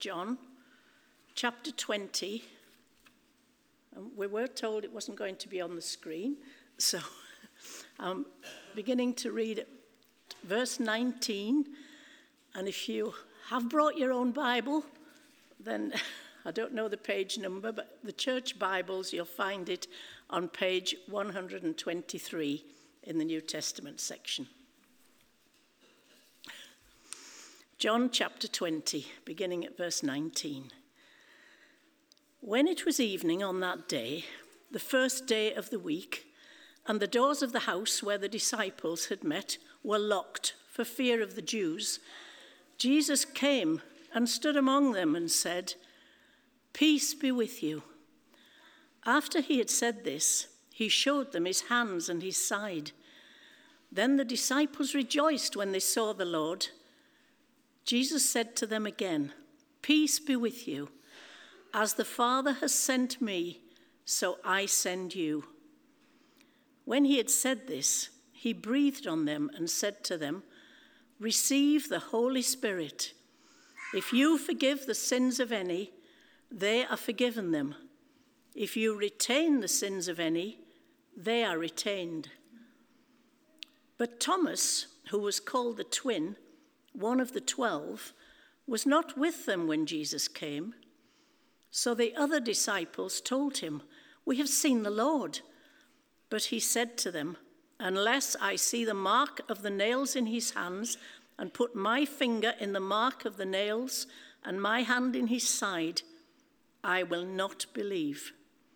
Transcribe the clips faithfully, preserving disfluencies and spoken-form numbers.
John chapter twenty. And we were told it wasn't going to be on the screen, so I'm beginning to read verse nineteen. And if you have brought your own Bible, then I don't know the page number, but the church Bibles, you'll find it on page one hundred twenty-three in the New Testament section. John chapter twenty, beginning at verse nineteen. When it was evening on that day, the first day of the week, and the doors of the house where the disciples had met were locked for fear of the Jews, Jesus came and stood among them and said, "Peace be with you." After he had said this, he showed them his hands and his side. Then the disciples rejoiced when they saw the Lord. Jesus said to them again, "Peace be with you. As the Father has sent me, so I send you." When he had said this, he breathed on them and said to them, "Receive the Holy Spirit. If you forgive the sins of any, they are forgiven them. If you retain the sins of any, they are retained." But Thomas, who was called the twin, one of the twelve, was not with them when Jesus came. So the other disciples told him, "We have seen the Lord." But he said to them, "Unless I see the mark of the nails in his hands, and put my finger in the mark of the nails, and my hand in his side, I will not believe."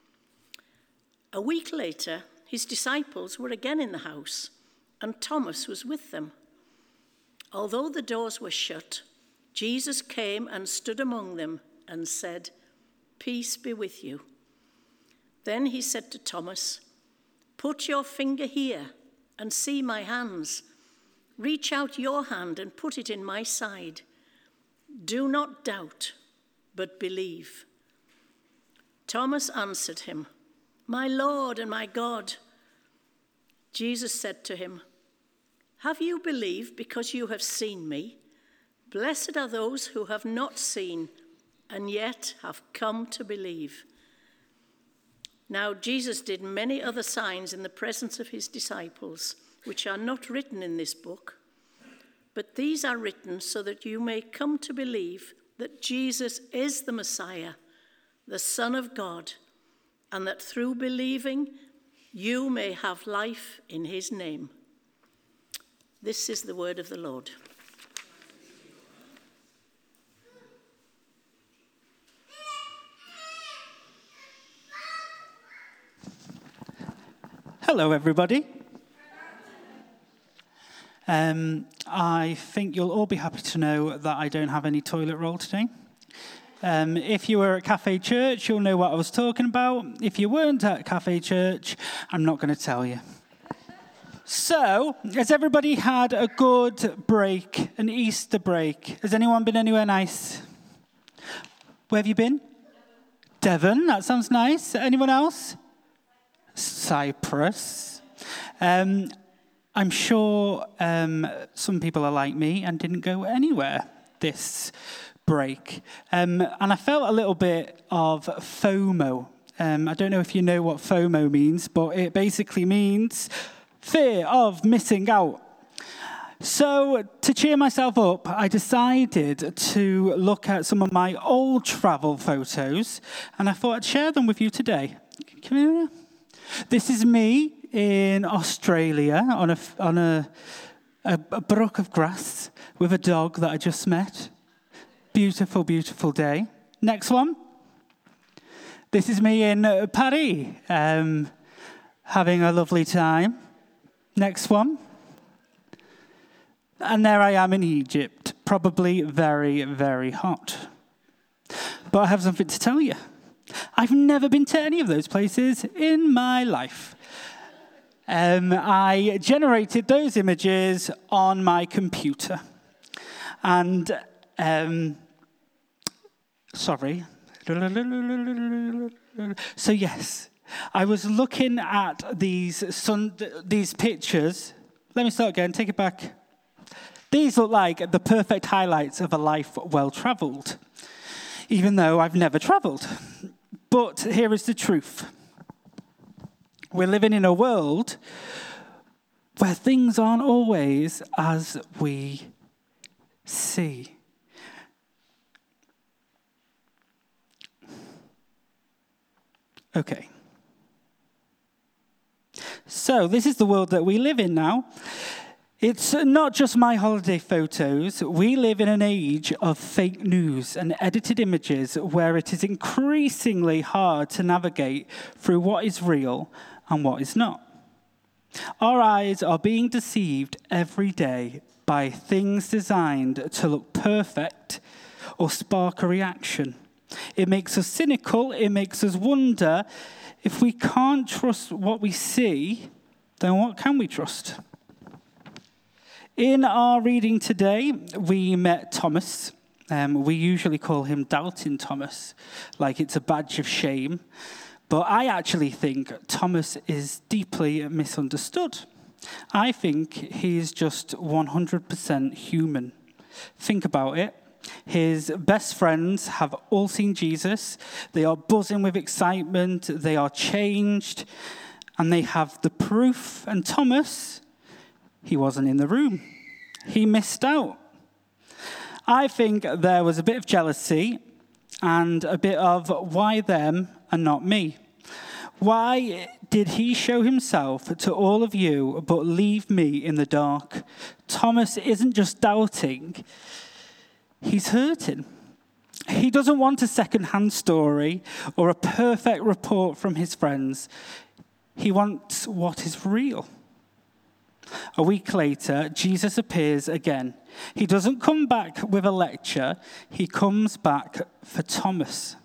A week later, his disciples were again in the house, and Thomas was with them. Although the doors were shut, Jesus came and stood among them and said, "Peace be with you." Then he said to Thomas, "Put your finger here and see my hands. Reach out your hand and put it in my side. Do not doubt, but believe." Thomas answered him, "My Lord and my God." Jesus said to him, "Have you believed because you have seen me? Blessed are those who have not seen and yet have come to believe." Now Jesus did many other signs in the presence of his disciples, which are not written in this book, but these are written so that you may come to believe that Jesus is the Messiah, the Son of God, and that through believing you may have life in his name. This is the word of the Lord. Hello, everybody. Um, I think you'll all be happy to know that I don't have any toilet roll today. Um, if you were at Cafe Church, you'll know what I was talking about. If you weren't at Cafe Church, I'm not going to tell you. So, has everybody had a good break, an Easter break? Has anyone been anywhere nice? Where have you been? Devon, that sounds nice. Anyone else? Cyprus. Um, I'm sure um, some people are like me and didn't go anywhere this break. Um, and I felt a little bit of FOMO. Um, I don't know if you know what FOMO means, but it basically means fear of missing out. So to cheer myself up, I decided to look at some of my old travel photos, and I thought I'd share them with you today. Come here. This is me in Australia on a on a, a, a brook of grass with a dog that I just met. Beautiful, beautiful day. Next one. This is me in Paris, um, having a lovely time. Next one. And there I am in Egypt, probably very, very hot. But I have something to tell you. I've never been to any of those places in my life. Um, I generated those images on my computer. And, um, sorry. So yes, I was looking at these sun, these pictures. Let me start again, take it back. These look like the perfect highlights of a life well-traveled. even though I've never travelled. But here is the truth. We're living in a world where things aren't always as we see. Okay. So this is the world that we live in now. It's not just my holiday photos. We live in an age of fake news and edited images where it is increasingly hard to navigate through what is real and what is not. Our eyes are being deceived every day by things designed to look perfect or spark a reaction. It makes us cynical. It makes us wonder, if we can't trust what we see, then what can we trust? In our reading today, we met Thomas. Um, we usually call him Doubting Thomas, like it's a badge of shame. But I actually think Thomas is deeply misunderstood. I think he's just one hundred percent human. Think about it. His best friends have all seen Jesus. They are buzzing with excitement. They are changed. And they have the proof. And Thomas, he wasn't in the room. He missed out. I think there was a bit of jealousy and a bit of why them and not me. Why did he show himself to all of you but leave me in the dark? Thomas isn't just doubting, he's hurting. He doesn't want a second-hand story or a perfect report from his friends. He wants what is real. A week later, Jesus appears again. He doesn't come back with a lecture. He comes back for Thomas.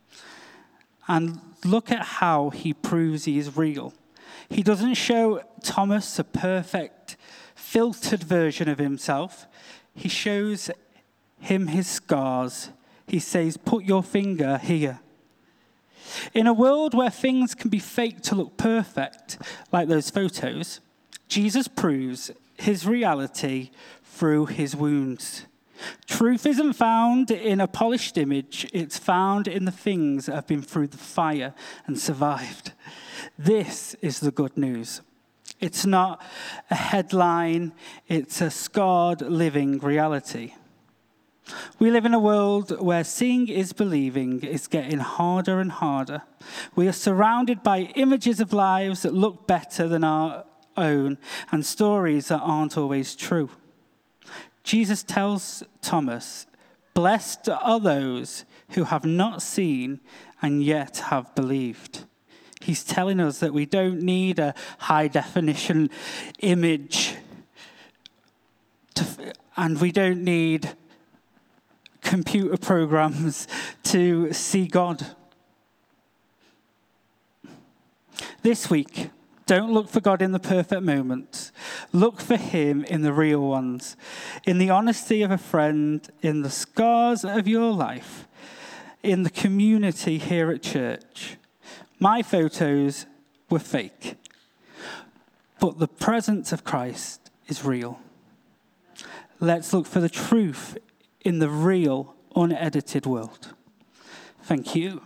And look at how he proves he is real. He doesn't show Thomas a perfect, filtered version of himself. He shows him his scars. He says, put your finger here. In a world where things can be faked to look perfect, like those photos, Jesus proves his reality through his wounds. Truth isn't found in a polished image. It's found in the things that have been through the fire and survived. This is the good news. It's not a headline. It's a scarred, living reality. We live in a world where seeing is believing is getting harder and harder. We are surrounded by images of lives that look better than our own and stories that aren't always true. Jesus tells Thomas, blessed are those who have not seen and yet have believed. He's telling us that we don't need a high-definition image to, and we don't need computer programs to see God. This week, don't look for God in the perfect moments. Look for him in the real ones, in the honesty of a friend, in the scars of your life, in the community here at church. My photos were fake, but the presence of Christ is real. Let's look for the truth in the real, unedited world. Thank you.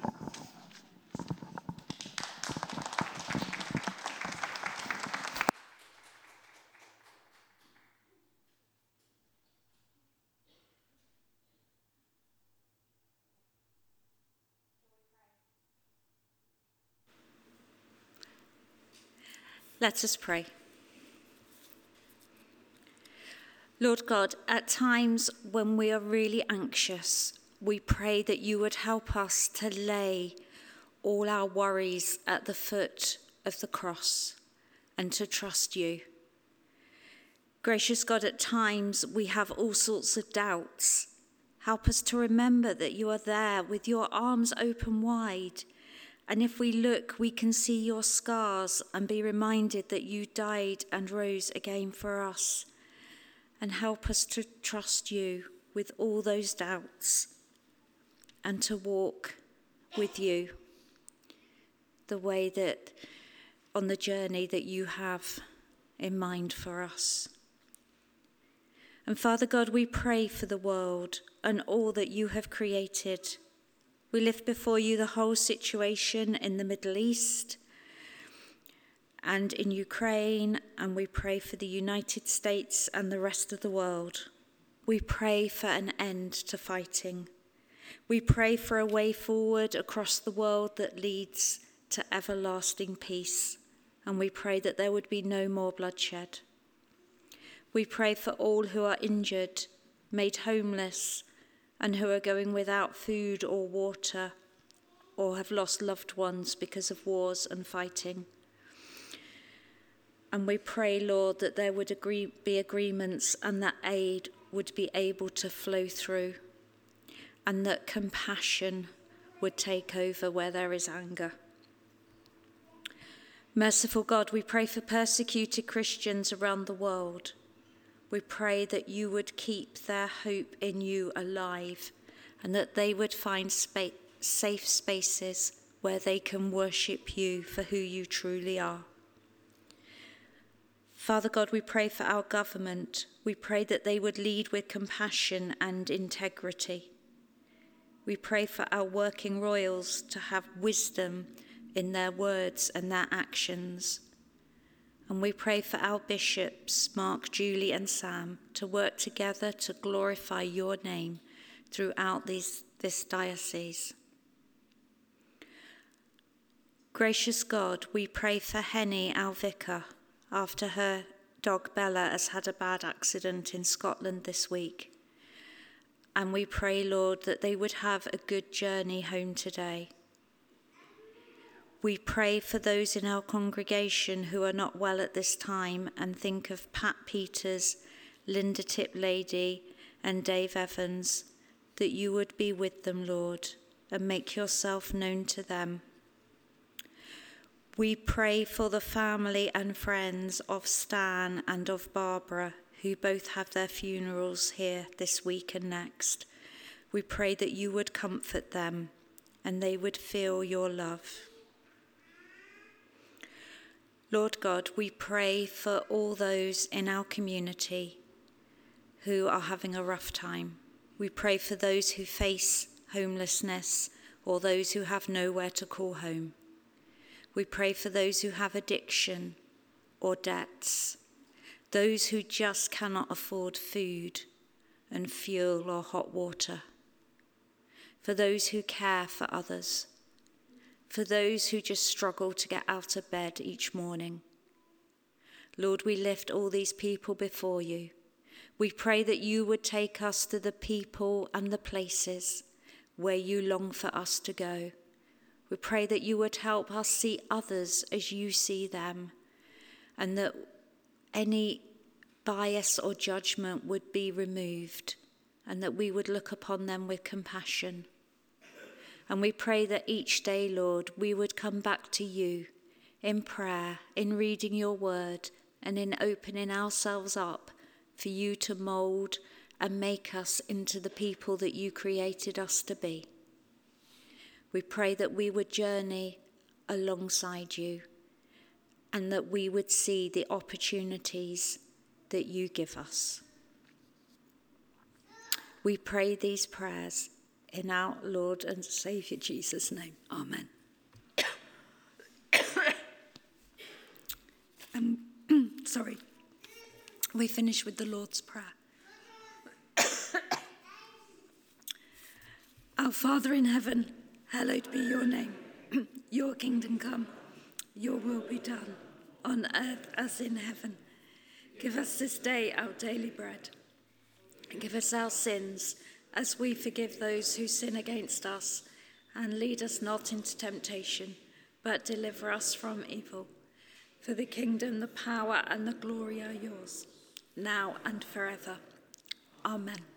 Let us pray. Lord God, at times when we are really anxious, we pray that you would help us to lay all our worries at the foot of the cross and to trust you. Gracious God, at times we have all sorts of doubts. Help us to remember that you are there with your arms open wide. And if we look, we can see your scars and be reminded that you died and rose again for us. And help us to trust you with all those doubts and to walk with you the way that, on the journey that you have in mind for us. And Father God, we pray for the world and all that you have created We lift before you the whole situation in the Middle East and in Ukraine, and we pray for the United States and the rest of the world. We pray for an end to fighting. We pray for a way forward across the world that leads to everlasting peace, and we pray that there would be no more bloodshed. We pray for all who are injured, made homeless, and who are going without food or water, or have lost loved ones because of wars and fighting. And we pray, Lord, that there would agree, be agreements and that aid would be able to flow through, and that compassion would take over where there is anger. Merciful God, we pray for persecuted Christians around the world. We pray that you would keep their hope in you alive, and that they would find spa- safe spaces where they can worship you for who you truly are. Father God, we pray for our government. We pray that they would lead with compassion and integrity. We pray for our working royals to have wisdom in their words and their actions. And we pray for our bishops, Mark, Julie, and Sam, to work together to glorify your name throughout these, this diocese. Gracious God, we pray for Henny, our vicar, after her dog Bella has had a bad accident in Scotland this week. And we pray, Lord, that they would have a good journey home today. We pray for those in our congregation who are not well at this time, and think of Pat Peters, Linda Tiplady, and Dave Evans, that you would be with them, Lord, and make yourself known to them. We pray for the family and friends of Stan and of Barbara, who both have their funerals here this week and next. We pray that you would comfort them and they would feel your love. Lord God, we pray for all those in our community who are having a rough time. We pray for those who face homelessness or those who have nowhere to call home. We pray for those who have addiction or debts, those who just cannot afford food and fuel or hot water, for those who care for others, for those who just struggle to get out of bed each morning. Lord, we lift all these people before you. We pray that you would take us to the people and the places where you long for us to go. We pray that you would help us see others as you see them, and that any bias or judgment would be removed, and that we would look upon them with compassion. And we pray that each day, Lord, we would come back to you in prayer, in reading your word, and in opening ourselves up for you to mould and make us into the people that you created us to be. We pray that we would journey alongside you, and that we would see the opportunities that you give us. We pray these prayers in our Lord and Saviour Jesus' name. Amen. um, sorry. We finish with the Lord's Prayer. Our Father in heaven, hallowed be your name. Your kingdom come, your will be done, on earth as in heaven. Give us this day our daily bread, and give us our sins as we forgive those who sin against us. And lead us not into temptation, but deliver us from evil. For the kingdom, the power, and the glory are yours, now and forever. Amen.